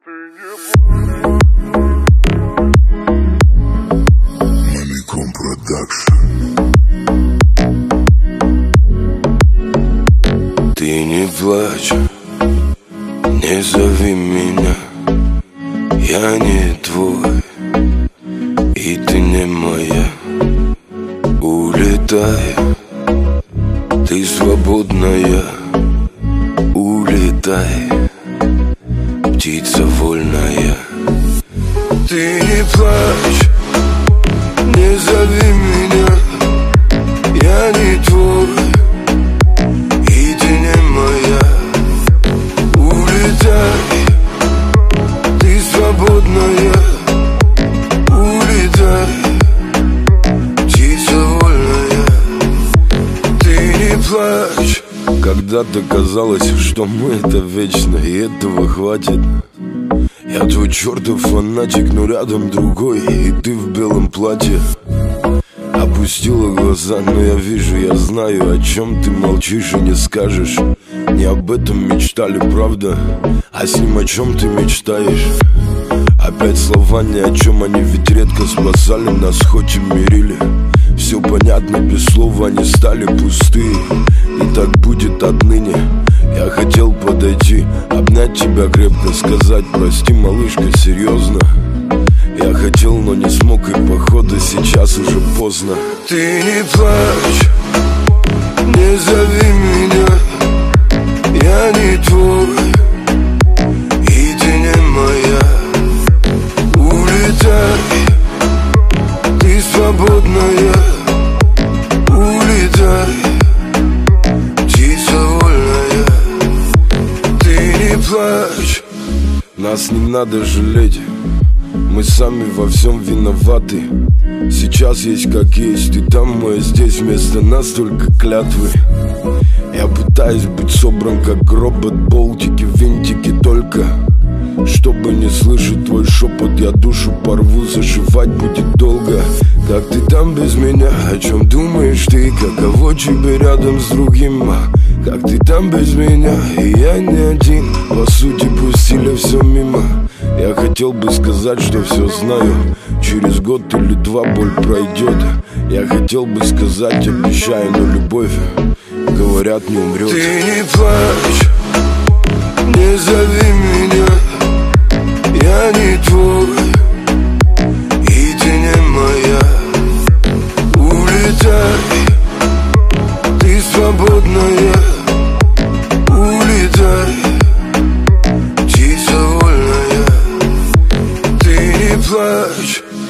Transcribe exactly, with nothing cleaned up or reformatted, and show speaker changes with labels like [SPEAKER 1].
[SPEAKER 1] Мамикон Продакшн. Ты не плачь, не зови меня, я не твой, и ты не моя. Улетай, ты свободная, улетай, птица вольная. Ты не плачь, не зови меня, я не твой, и ты не моя. Улетай, ты свободная, улетай, птица вольная. Ты не плачь. Когда-то казалось, что мы это вечно, и этого хватит. Я твой чертов фанатик, но рядом другой, и ты в белом платье. Опустила глаза, но я вижу, я знаю, о чем ты молчишь и не скажешь. Не об этом мечтали, правда? А с ним о чем ты мечтаешь? Опять слова ни о чем, они ведь редко спасали нас, хоть и мирили. Все понятно, без слов они стали пустые, и так будет отныне. Я хотел подойти, обнять тебя крепко, сказать прости, малышка, серьезно. Я хотел, но не смог, и походу сейчас уже поздно. Ты не плачь, не зови меня, я не твой, и ты не моя. Улетай, ты свободная, улетай, птица вольная. Ты не плачь, нас не надо жалеть, мы сами во всем виноваты. Сейчас есть как есть, ты там, а здесь вместо нас только клятвы. Я пытаюсь быть собран как робот, болтики, винтики только. Чтобы не слышать твой шепот, я душу порву, зашивать будет долго. Как ты там без меня, о чем думаешь ты, каково тебе рядом с другим? Как ты там без меня, и я не один, по сути пустили все мимо. Я хотел бы сказать, что все знаю, через год или два боль пройдет. Я хотел бы сказать, обещаю, но любовь, говорят, не умрет. Ты не плачь, не зови меня, я не твой, и ты не моя. Улетай, ты свободная, улетай, птица вольная. Ты не плачь.